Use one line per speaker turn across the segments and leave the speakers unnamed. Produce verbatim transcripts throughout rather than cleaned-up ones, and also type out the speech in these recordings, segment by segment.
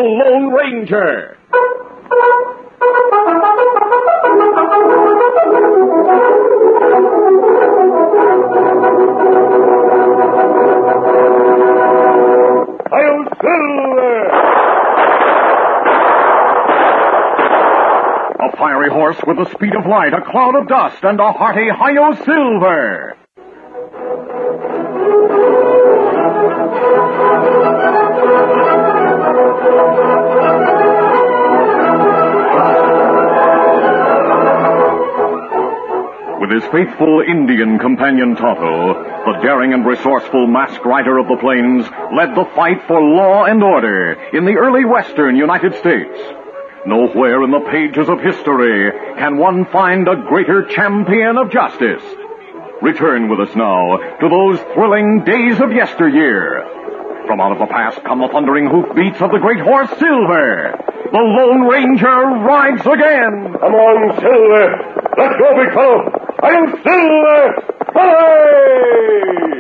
Lone Ranger. Hi-yo, Silver! A fiery horse with the speed of light, a cloud of dust, and a hearty Hi-yo, Silver! With his faithful Indian companion Tonto, the daring and resourceful masked rider of the plains led the fight for law and order in the early western United States. Nowhere in the pages of history can one find a greater champion of justice. Return with us now to those thrilling days of yesteryear. From out of the past come the thundering hoofbeats of the great horse Silver. The Lone Ranger rides again. Come on, Silver. Let's go, big fellow. I am Silver! Hooray!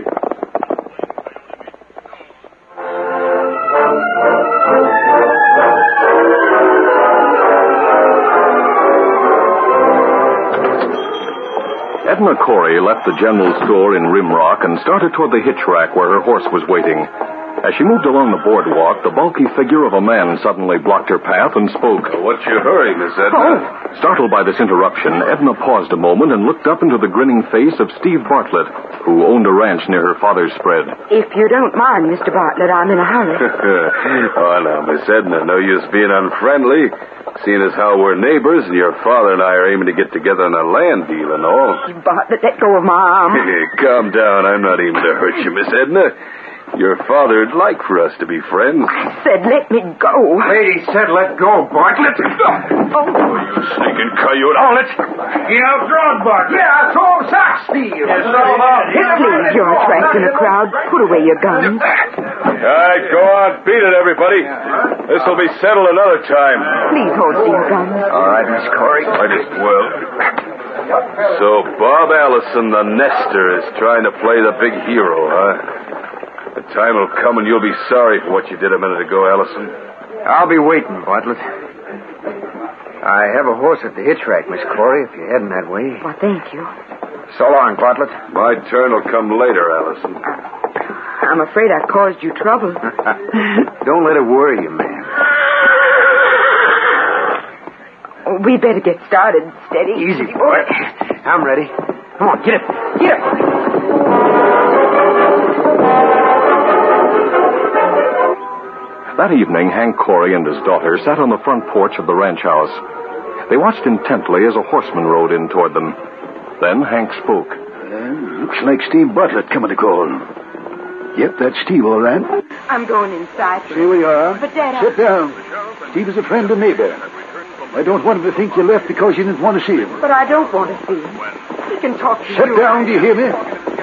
Edna Corey left the general store in Rimrock and started toward the hitch rack where her horse was waiting. As she moved along the boardwalk, the bulky figure of a man suddenly blocked her path and spoke.
Uh, what's your hurry, Miss Edna?
Oh. Startled by this interruption, Edna paused a moment and looked up into the grinning face of Steve Bartlett, who owned a ranch near her father's spread.
If you don't mind, Mister Bartlett, I'm in a hurry.
Oh, now, Miss Edna, no use being unfriendly, seeing as how we're neighbors and your father and I are aiming to get together on a land deal and all.
Bartlett, let go of my arm.
Calm down. I'm not aiming to hurt you, Miss Edna. Your father'd like for us to be friends.
I said let me go.
Lady said let go, Bartlett.
Oh,
you sneaking coyote. Oh, let's...
He outdrawn Bartlett. Yeah, it's all sock steal. It's all about him.
please, you're attracting a crowd. Put away your guns.
All right, go on. Beat it, everybody. This will be settled another time.
Please hold your guns.
All right, Miss Corey. Might as well. So Bob Allison, the nester, is trying to play the big hero, huh? The time will come and you'll be sorry for what you did a minute ago, Allison.
I'll be waiting, Bartlett. I have a horse at the hitch rack, Miss Corey, if you're heading that way.
Well, thank you.
So long, Bartlett.
My turn will come later, Allison.
Uh, I'm afraid I caused you trouble.
Don't let it worry you, man.
Oh, we better get started. Steady.
Easy, boy. I'm ready. Come on, get up. Get up.
That evening, Hank Corey and his daughter sat on the front porch of the ranch house. They watched intently as a horseman rode in toward them. Then Hank spoke.
Uh, looks like Steve Bartlett coming to call. Yep, that's Steve, all right.
I'm going inside.
Here we are.
But, Dad,
Sit down. Steve is a friend and neighbor. I don't want him to think you left because you didn't want to see him.
But I don't want to see him. He can talk to
Sit
you.
down, do you hear me?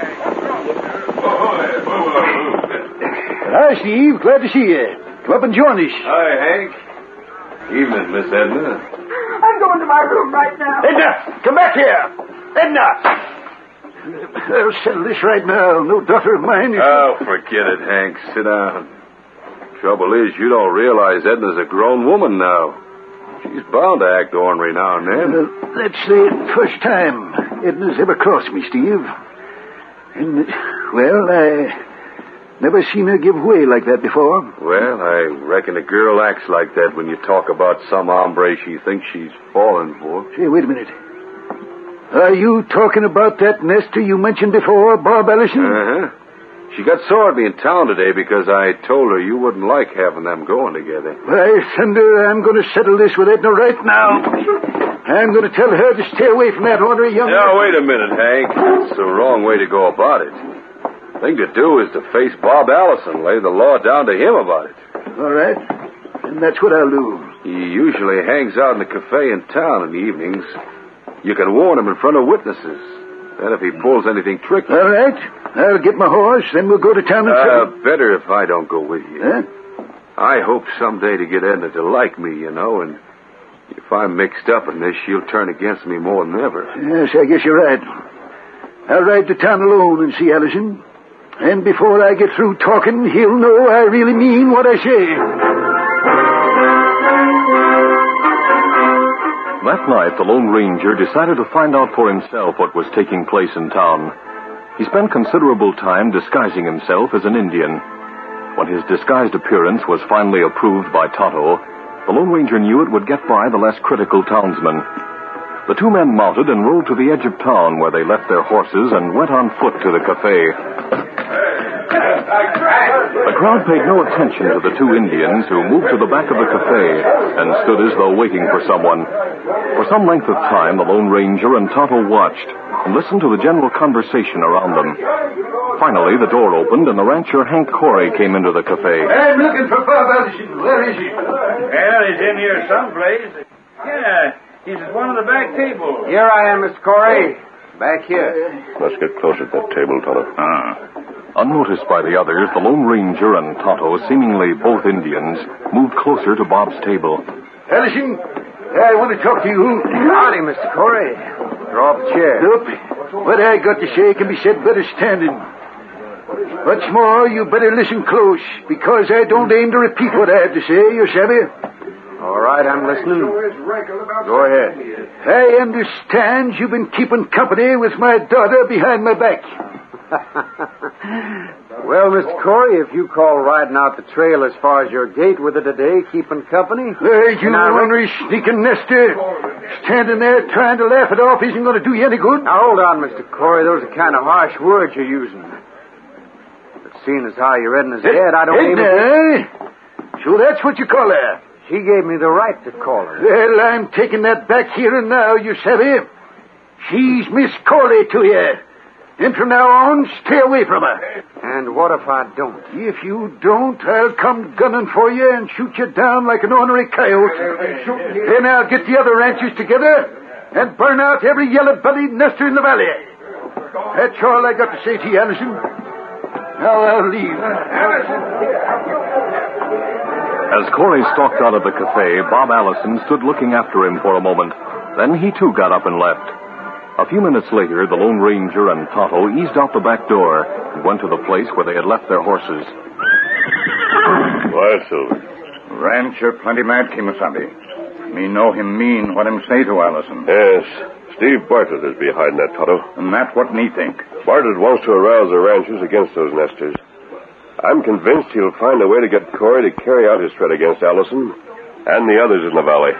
Hi, Steve. Glad to see you. Come up and join us.
Hi, Hank. Evening, Miss Edna.
I'm going to my room right now.
Edna, come back here. Edna. I'll settle this right now. No daughter of mine. Is...
Oh, forget it, Hank. Sit down. Trouble is, you don't realize Edna's a grown woman now. She's bound to act ornery now and then.
Uh, that's the first time Edna's ever crossed me, Steve. And, well, I never seen her give way like that before.
Well, I reckon a girl acts like that when you talk about some hombre she thinks she's falling for.
Say, wait a minute. Are you talking about that nester you mentioned before, Bob Allison?
Uh-huh. She got sore at me in town today because I told her you wouldn't like having them going together.
Why, thunder, I'm going to settle this with Edna right now. I'm going to tell her to stay away from that ornery young...
Now, wait a minute, Hank. That's the wrong way to go about it. The thing to do is to face Bob Allison, lay the law down to him about it.
All right. And that's what I'll do.
He usually hangs out in the cafe in town in the evenings. You can warn him in front of witnesses. Then if he pulls anything tricky...
All right. I'll get my horse, then we'll go to town and...
Uh, better if I don't go with you.
Huh?
I hope someday to get Edna to like me, you know, and if I'm mixed up in this, she'll turn against me more than ever.
Yes, I guess you're right. I'll ride to town alone and see Allison. And before I get through talking, he'll know I really mean what I say.
That night, the Lone Ranger decided to find out for himself what was taking place in town. He spent considerable time disguising himself as an Indian. When his disguised appearance was finally approved by Tonto, the Lone Ranger knew it would get by the less critical townsmen. The two men mounted and rode to the edge of town, where they left their horses and went on foot to the cafe. The crowd paid no attention to the two Indians, who moved to the back of the cafe and stood as though waiting for someone. For some length of time, the Lone Ranger and Tonto watched and listened to the general conversation around them. Finally, the door opened and the rancher Hank Corey came into the cafe.
I'm looking for Bob Allison. Where is he?
Well, he's in here someplace. Yeah, he's at one of the back tables.
Here I am, Mister Corey. Back here.
Let's get closer to that table, Tonto.
Ah.
Unnoticed by the others, the Lone Ranger and Tonto, seemingly both Indians, moved closer to Bob's table.
Allison, I want to talk to you.
Howdy, Mister Corey. Draw up a chair.
Nope. What I got to say can be said better standing. What's more, you better listen close, because I don't aim to repeat what I have to say, you savvy?
All right, I'm listening. Go ahead.
I understand you've been keeping company with my daughter behind my back.
Well, Mister Corey, if you call riding out the trail as far as your gate with her today keeping company...
Hey, you ornery sneaking nester. Standing there trying to laugh it off isn't going to do you any good.
Now, hold on, Mister Corey. Those are kind of harsh words you're using. But seeing as how you're reading his head, I don't
hey,
aim
to...
to...
So that's what you call her.
She gave me the right to call her.
Well, I'm taking that back here and now, you savvy. She's Miss Corley to you. And from now on, stay away from her.
And what if I don't?
If you don't, I'll come gunning for you and shoot you down like an ornery coyote. Then I'll get the other ranchers together and burn out every yellow-bellied nester in the valley. That's all I got to say to you, Allison. Now I'll leave.
As Corey stalked out of the cafe, Bob Allison stood looking after him for a moment. Then he too got up and left. A few minutes later, the Lone Ranger and Tonto eased out the back door and went to the place where they had left their horses.
Why, Silver?
Rancher plenty mad, Kimasabi. Me know him mean what him say to Allison.
Yes, Steve Bartlett is behind that, Tonto.
And that what me think.
Bartlett wants to arouse the ranchers against those nesters. I'm convinced he'll find a way to get Corey to carry out his threat against Allison and the others in the valley.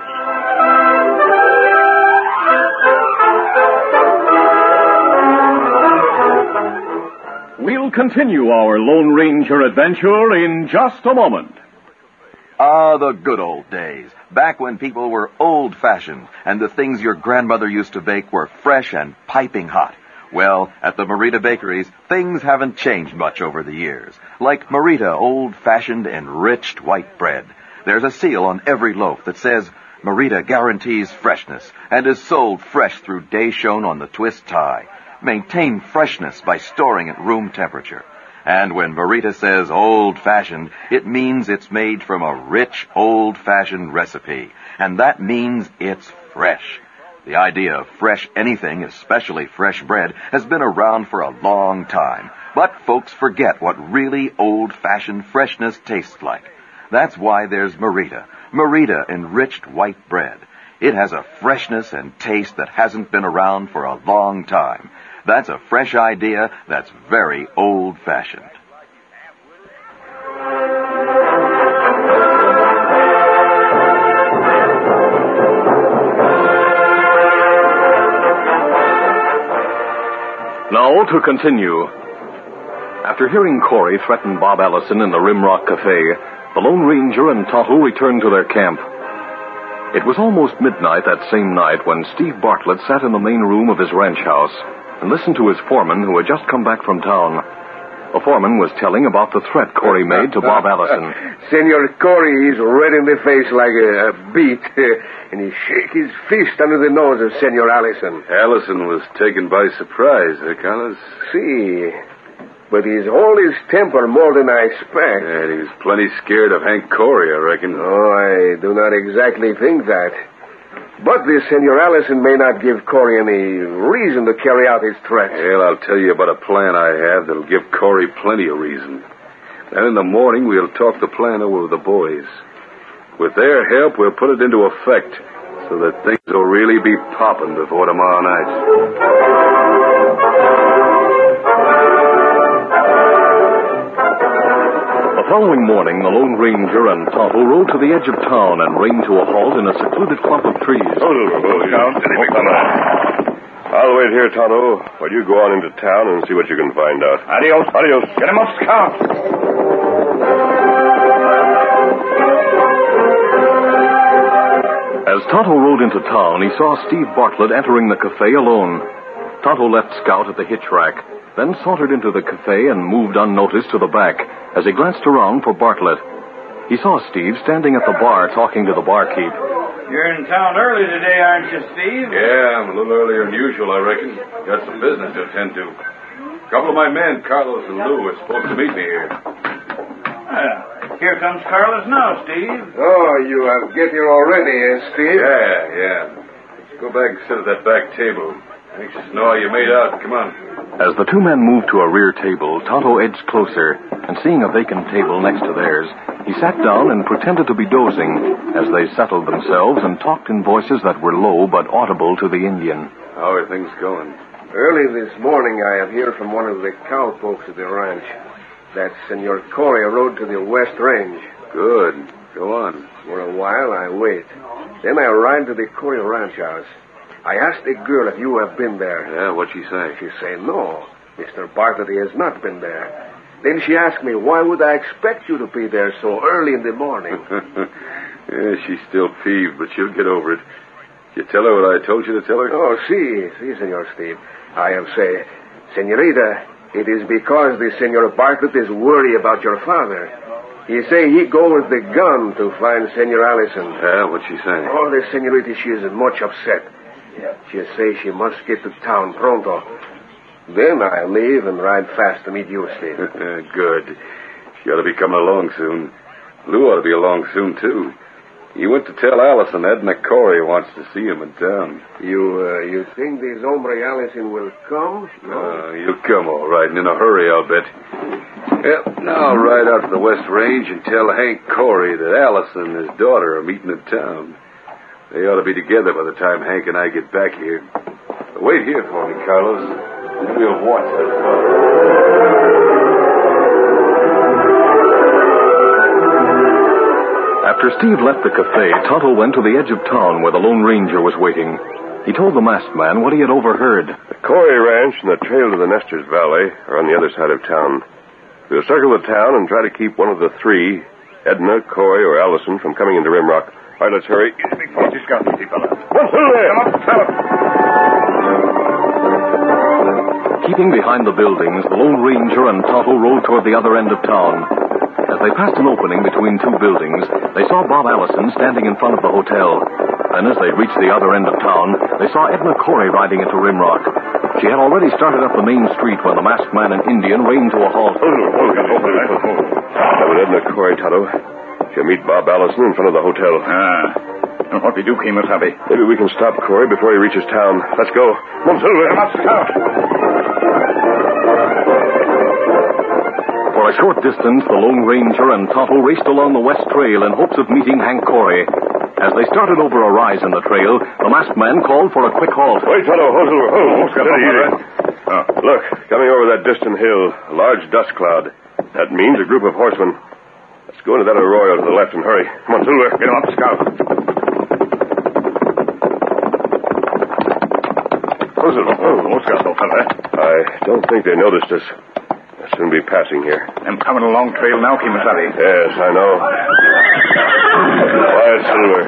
We'll continue our Lone Ranger adventure in just a moment.
Ah, the good old days. Back when people were old-fashioned and the things your grandmother used to bake were fresh and piping hot. Well, at the Marita Bakeries, things haven't changed much over the years. Like Marita old-fashioned enriched white bread. There's a seal on every loaf that says, Marita guarantees freshness and is sold fresh through day shown on the twist tie. Maintain freshness by storing at room temperature. And when Marita says old-fashioned, it means it's made from a rich, old-fashioned recipe. And that means it's fresh. The idea of fresh anything, especially fresh bread, has been around for a long time. But folks forget what really old-fashioned freshness tastes like. That's why there's Marita. Marita enriched white bread. It has a freshness and taste that hasn't been around for a long time. That's a fresh idea that's very old-fashioned.
Now to continue. After hearing Corey threaten Bob Allison in the Rimrock Cafe, the Lone Ranger and Tonto returned to their camp. It was almost midnight that same night when Steve Bartlett sat in the main room of his ranch house and listened to his foreman, who had just come back from town. The foreman was telling about the threat Corey made to Bob Allison.
Senor Corey is red in the face like a, a beet, and he shake his fist under the nose of Senor Allison.
Allison was taken by surprise, eh, Carlos?
See, but he's hold his temper more than I expect.
Yeah, he was plenty scared of Hank Corey, I reckon.
Oh, I do not exactly think that. But this Senor Allison may not give Corey any reason to carry out his threats.
Well, I'll tell you about a plan I have that'll give Corey plenty of reason. Then in the morning, we'll talk the plan over with the boys. With their help, we'll put it into effect. so that things will really be popping before tomorrow night.
The following morning, the Lone Ranger and Tonto rode to the edge of town and reined to a halt in a secluded clump of trees.
Oh, Count, I'll wait here, Tonto, while you go on into town and see what you can find out.
Adios.
Adios.
Get him up, Scout.
As Tonto rode into town, he saw Steve Bartlett entering the cafe alone. Tonto left Scout at the hitch rack, then sauntered into the cafe and moved unnoticed to the back as he glanced around for Bartlett. He saw Steve standing at the bar talking to the barkeep.
You're in town early today, aren't you, Steve?
Yeah, I'm a little earlier than usual, I reckon. Got some business to attend to. A couple of my men, Carlos and Lou, are supposed to meet me here.
Well, here comes Carlos now, Steve.
Oh, you have get here already, eh, Steve?
Yeah, yeah. Let's go back and sit at that back table. Anxious to know how you made out. Come on.
As the two men moved to a rear table, Tonto edged closer, and seeing a vacant table next to theirs, he sat down and pretended to be dozing as they settled themselves and talked in voices that were low but audible to the Indian.
How are things going?
Early this morning, I have heard from one of the cow folks at the ranch that Senor Corey rode to the West Range.
Good. Go on.
For a while, I wait. Then I ride to the Corey ranch house. I asked the girl if you have been there.
Yeah, what'd she say?
She say no. Mister Bartlett has not been there. Then she asked me, why would I expect you to be there so early in the morning?
Yeah, she's still peeved, but she'll get over it. Did you tell her what I told you to tell her?
Oh, si, si, Senor Steve. I have say, Senorita, it is because the Senor Bartlett is worried about your father. He say he go with the gun to find Senor Allison.
Yeah, what'd she say?
Oh, the Senorita, she is much upset. She say she must get to town pronto. Then I leave and ride fast to meet you, Steve.
Good. She ought to be coming along soon. Lou ought to be along soon, too. He went to tell Allison Edna Corey wants to see him in town.
You uh, you think this hombre Allison will come?
No? Uh, he'll come all right, and in a hurry, I'll bet. Well, now I'll ride out to the West Range and tell Hank Corey that Allison and his daughter are meeting in town. They ought to be together by the time Hank and I get back here. Wait here for me, Carlos. We'll watch that fellow.
After Steve left the cafe, Tonto went to the edge of town where the Lone Ranger was waiting. He told the masked man what he had overheard.
The Corey Ranch and the trail to the Nestor's Valley are on the other side of town. We'll circle the town and try to keep one of the three, Edna, Corey, or Allison, from coming into Rimrock. All right, let's hurry.
Big forty Scout, easy fella.
One through there.
Come up, fella.
Keeping behind the buildings, the Lone Ranger and Tonto rode toward the other end of town. As they passed an opening between two buildings, they saw Bob Allison standing in front of the hotel. Then as they reached the other end of town, they saw Edna Corey riding into Rimrock. She had already started up the main street when the masked man and Indian reined to a halt.
That was Edna Corey, Tonto. She'll meet Bob Allison in front of the hotel.
Ah. And what we do, Kemosabe?
Maybe we can stop Corey before he reaches town. Let's go. Come on, Silver.
Come on, Scout.
For a short distance, the Lone Ranger and Tonto raced along the west trail in hopes of meeting Hank Corey. As they started over a rise in the trail, the masked man called for a quick halt.
Wait, Tonto. Hold, Silver. Hold. Steady, easy. Oh. Look, coming over that distant hill, a large dust cloud. That means a group of horsemen. Let's go into that arroyo to the left and hurry. Come on, Silver.
Get him up, Scout.
Oh, Silver.
Oh, what's got so fella?
I don't think they noticed us. They'll soon be passing here.
I'm coming along trail now, Kemosabe.
Yes, I know. Quiet, Silver.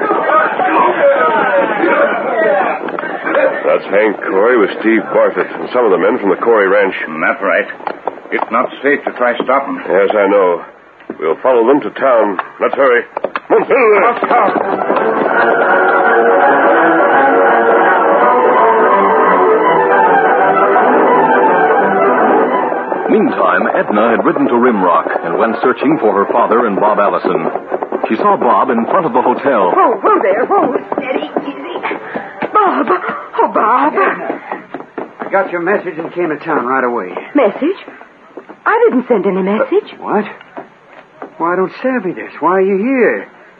That's Hank Corey with Steve Bartlett and some of the men from the Corey Ranch.
That's right. It's not safe to try stopping.
Yes, I know. We'll follow them to town. Let's hurry. Come on, Silver.
Come on, Scout.
Meantime, Edna had ridden to Rimrock and went searching for her father and Bob Allison. She saw Bob in front of the hotel.
Whoa, whoa there, whoa. Steady, easy. Bob. Oh, Bob.
I got your message and came to town right away.
Message? I didn't send any message.
What? Why, I don't savvy this. Why are you here?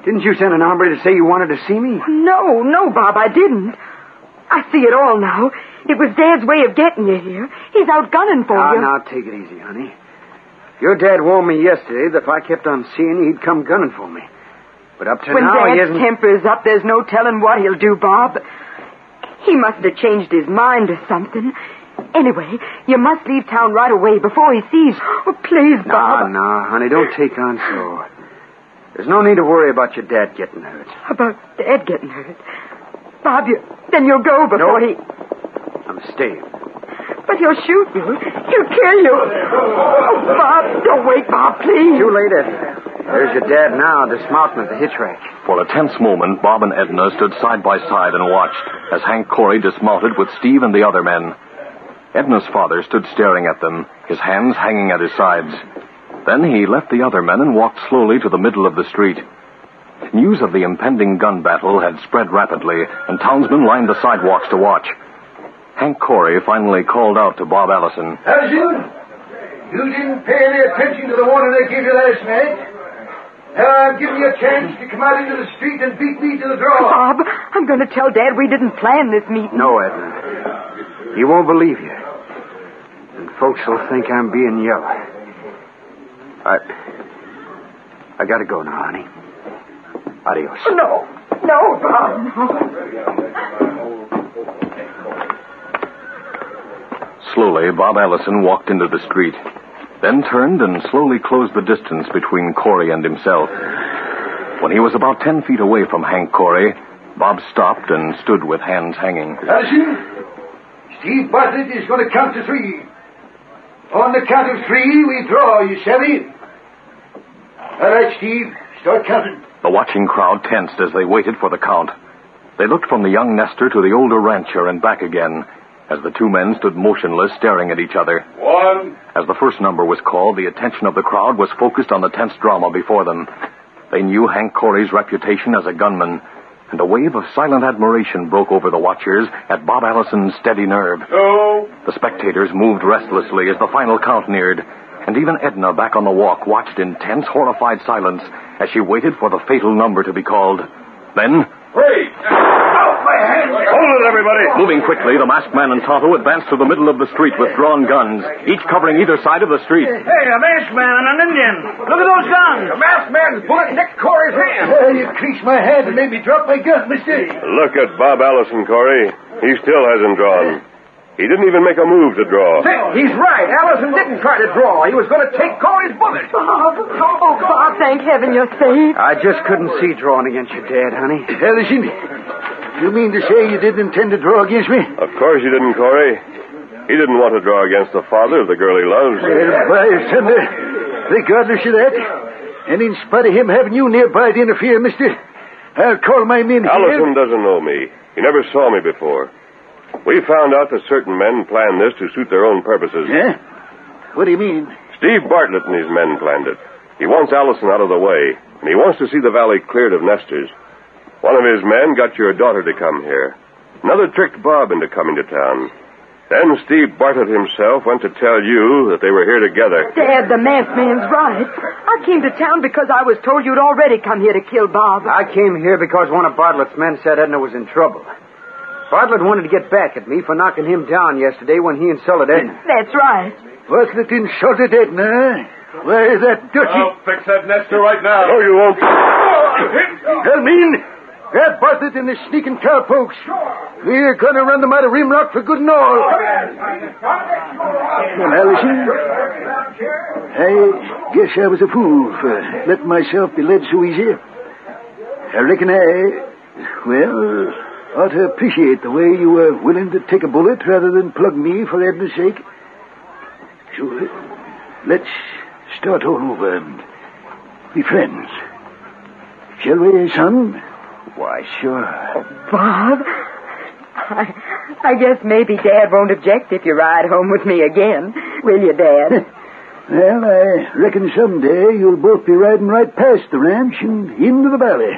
Didn't you send an hombre to say you wanted to see me?
No, no, Bob, I didn't. I see it all now. It was Dad's way of getting you here. He's out gunning for
Ah,
you.
now, take it easy, honey. Your dad warned me yesterday that if I kept on seeing you, he'd come gunning for me. But up to
when
now, he
Dad's
hasn't...
temper is up, there's no telling what he'll do, Bob. He must have changed his mind or something. Anyway, you must leave town right away before he sees. Oh, please, Bob.
No, no, honey, don't take on so. There's no need to worry about your dad getting hurt.
About Dad getting hurt? Bob, you, then you'll go before
No.
he...
I'm staying.
But he'll shoot you. He'll kill you. Oh, Bob, don't wait, Bob, please.
Too late, Edna. There's your dad now, dismounting at the hitch rack.
For a tense moment, Bob and Edna stood side by side and watched as Hank Corey dismounted with Steve and the other men. Edna's father stood staring at them, his hands hanging at his sides. Then he left the other men and walked slowly to the middle of the street. News of the impending gun battle had spread rapidly, and townsmen lined the sidewalks to watch. Hank Corey finally called out to Bob Allison.
Allison, you didn't pay any attention to the warning I gave you last night. Now I'm giving you a chance to come out into the street and beat me to the draw.
Bob, I'm going to tell Dad we didn't plan this meeting.
No, Edna. He won't believe you. And folks will think I'm being yellow. I... I gotta go now, honey. Adios.
No. No, Bob, no.
Slowly, Bob Allison walked into the street, then turned and slowly closed the distance between Corey and himself. When he was about ten feet away from Hank Corey, Bob stopped and stood with hands hanging.
Allison, Steve Bartlett is going to count to three. On the count of three, we draw, you savvy? All right, Steve, start counting.
The watching crowd tensed as they waited for the count. They looked from the young nester to the older rancher and back again, as the two men stood motionless, staring at each other.
One.
As the first number was called, the attention of the crowd was focused on the tense drama before them. They knew Hank Corey's reputation as a gunman, and a wave of silent admiration broke over the watchers at Bob Allison's steady nerve.
Two.
The spectators moved restlessly as the final count neared, and even Edna, back on the walk, watched in tense, horrified silence as she waited for the fatal number to be called. Then...
Three. Out my hand. Hold it, everybody.
Moving quickly, the masked man and Tonto advanced to the middle of the street with drawn guns, each covering either side of the street.
Hey, a masked man and an Indian. Look at those guns.
The masked man's bullet nicked Corey's hand. Uh, you creased my hand and made me drop my gun, mister.
Look at Bob Allison, Corey. He still hasn't drawn. He didn't even make a move to draw.
He's right. Allison didn't try to draw. He was going to take Corey's bullet.
Bob, oh, Bob, thank heaven you're safe.
I just couldn't see drawing against your dad, honey.
Allison, you mean to say you didn't intend to draw against me?
Of course you didn't, Corey. He didn't want to draw against the father of the girl he loves.
Well, by thunder, regardless of that, and in spite of him having you nearby to interfere, mister, I'll call my men here.
Allison doesn't know me. He never saw me before. We found out that certain men planned this to suit their own purposes.
Yeah? What do you mean?
Steve Bartlett and his men planned it. He wants Allison out of the way, and he wants to see the valley cleared of nesters. One of his men got your daughter to come here. Another tricked Bob into coming to town. Then Steve Bartlett himself went to tell you that they were here together.
Dad, the masked man's right. I came to town because I was told you'd already come here to kill Bob.
I came here because one of Bartlett's men said Edna was in trouble. Bartlett wanted to get back at me for knocking him down yesterday when he insulted Edna.
That's right.
Bartlett insulted Edna? Why, that dirty...
I'll fix that nester right now.
No, you won't.
I mean, that Bartlett and the sneaking cowpokes. We're going to run them out of Rimrock for good and all. Well, Allison, I guess I was a fool for letting myself be led so easy. I reckon I, well, ought to appreciate the way you were willing to take a bullet rather than plug me for Edna's sake. So, let's start all over and be friends. Shall we, son?
Why, sure.
Bob, I, I guess maybe Dad won't object if you ride home with me again. Will you, Dad?
Well, I reckon someday you'll both be riding right past the ranch and into the valley.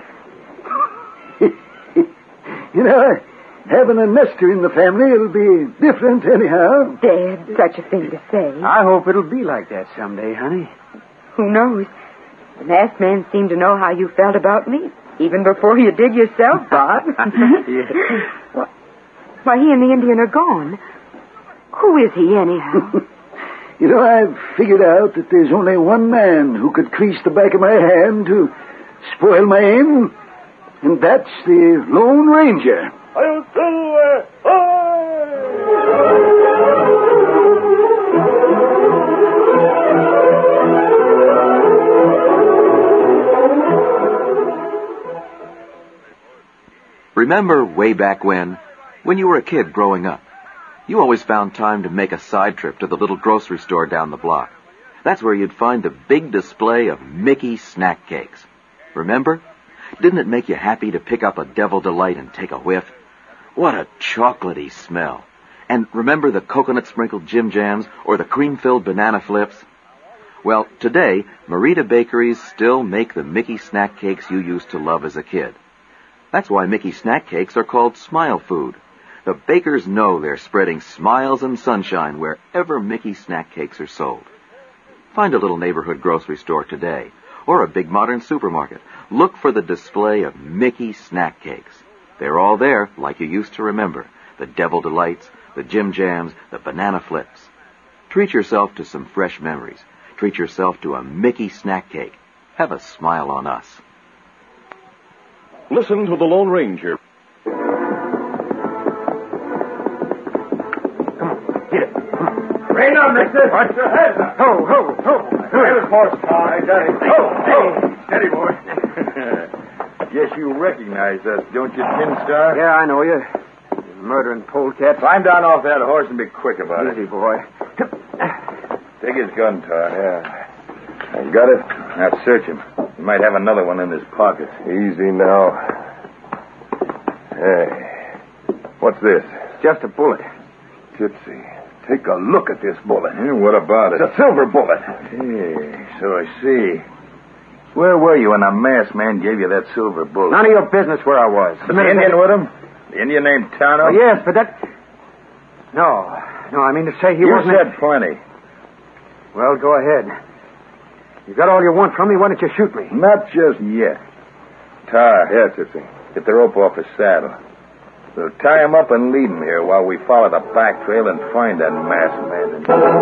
You know, having a nester in the family, it'll be different anyhow.
Dad, such a thing to say.
I hope it'll be like that someday, honey.
Who knows? The masked man seemed to know how you felt about me, even before you did yourself, Bob.
Yeah.
Why, why, he and the Indian are gone. Who is he, anyhow?
You know, I've figured out that there's only one man who could crease the back of my hand to spoil my aim, and that's the Lone Ranger.
I'll do
Remember way back when, when you were a kid growing up, you always found time to make a side trip to the little grocery store down the block. That's where you'd find the big display of Mickey snack cakes. Remember? Didn't it make you happy to pick up a Devil Delight and take a whiff? What a chocolatey smell. And remember the coconut-sprinkled Jim Jams or the cream-filled banana flips? Well, today, Merita Bakeries still make the Mickey snack cakes you used to love as a kid. That's why Mickey snack cakes are called Smile Food. The bakers know they're spreading smiles and sunshine wherever Mickey snack cakes are sold. Find a little neighborhood grocery store today, or a big modern supermarket. Look for the display of Mickey snack cakes. They're all there, like you used to remember. The Devil Delights, the Jim Jams, the banana flips. Treat yourself to some fresh memories. Treat yourself to a Mickey snack cake. Have a smile on us.
Listen to the Lone Ranger.
Rein up, mister. Watch your head. Ho, ho, ho. Here's the horse car.
Ho, ho. Steady, boy. Guess you recognize us, don't you, Tin Star?
Yeah, I know you. Murdering polecat.
Climb down off that horse and be quick about
Easy,
it.
boy.
Take his gun, Tar. Yeah. I got it. Now search him. He might have another one in his pocket.
Easy now. Hey. What's this?
Just a bullet.
Gypsy. Take a look at this bullet.
Yeah, what about it?
It's a silver bullet.
Hey, so I see. Where were you when the masked man gave you that silver bullet?
None of your business where I was.
The Indian with him? The Indian named Tano?
Oh, yes, but that... No. No, I mean to say he
you
wasn't...
You said plenty.
Well, go ahead. You got all you want from me, why don't you shoot me?
Not just yet. Tar.
Yes, Gypsy.
Get the rope off his saddle. We'll tie him up and leave him here while we follow the back trail and find that masked man.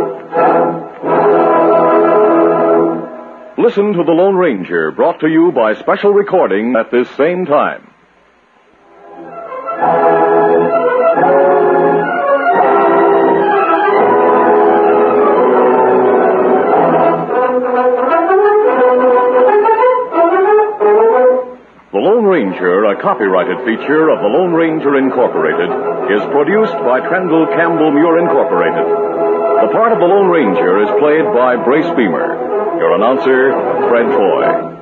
Listen to the Lone Ranger, brought to you by special recording at this same time. The Lone Ranger, a copyrighted feature of the Lone Ranger Incorporated, is produced by Trendle Campbell Muir Incorporated. The part of the Lone Ranger is played by Brace Beamer. Your announcer, Fred Foy.